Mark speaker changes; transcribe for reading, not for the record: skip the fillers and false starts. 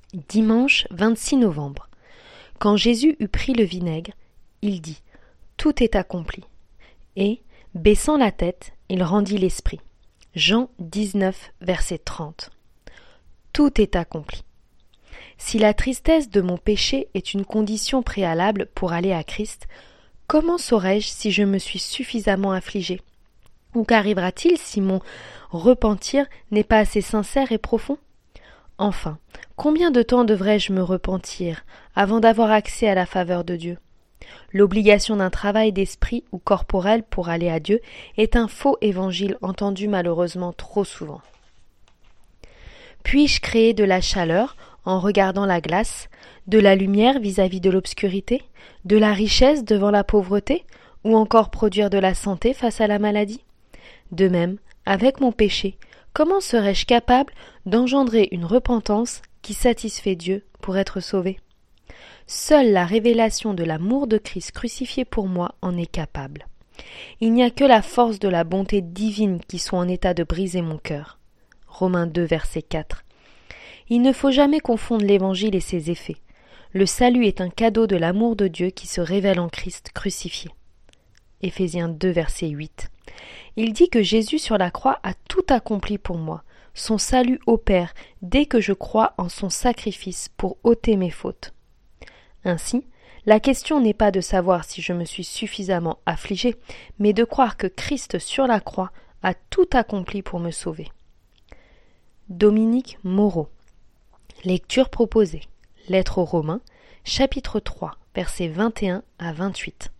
Speaker 1: Dimanche 26 novembre. Quand Jésus eut pris le vinaigre, il dit « Tout est accompli ». Et, baissant la tête, il rendit l'esprit. Jean 19, verset 30. Tout est accompli. Si la tristesse de mon péché est une condition préalable pour aller à Christ, comment saurais-je si je me suis suffisamment affligé? Ou qu'arrivera-t-il si mon repentir n'est pas assez sincère et profond? Enfin, combien de temps devrais-je me repentir avant d'avoir accès à la faveur de Dieu? L'obligation d'un travail d'esprit ou corporel pour aller à Dieu est un faux évangile entendu malheureusement trop souvent. Puis-je créer de la chaleur en regardant la glace, de la lumière vis-à-vis de l'obscurité, de la richesse devant la pauvreté, ou encore produire de la santé face à la maladie? De même, avec mon péché, comment serais-je capable d'engendrer une repentance qui satisfait Dieu pour être sauvé? Seule la révélation de l'amour de Christ crucifié pour moi en est capable. Il n'y a que la force de la bonté divine qui soit en état de briser mon cœur. Romains 2, verset 4. Il ne faut jamais confondre l'Évangile et ses effets. Le salut est un cadeau de l'amour de Dieu qui se révèle en Christ crucifié. Éphésiens 2, verset 8. Il dit que Jésus sur la croix a tout accompli pour moi. Son salut opère dès que je crois en son sacrifice pour ôter mes fautes. Ainsi, la question n'est pas de savoir si je me suis suffisamment affligé, mais de croire que Christ sur la croix a tout accompli pour me sauver. Dominique Moreau. Lecture proposée. Lettre aux Romains, chapitre 3, versets 21 à 28.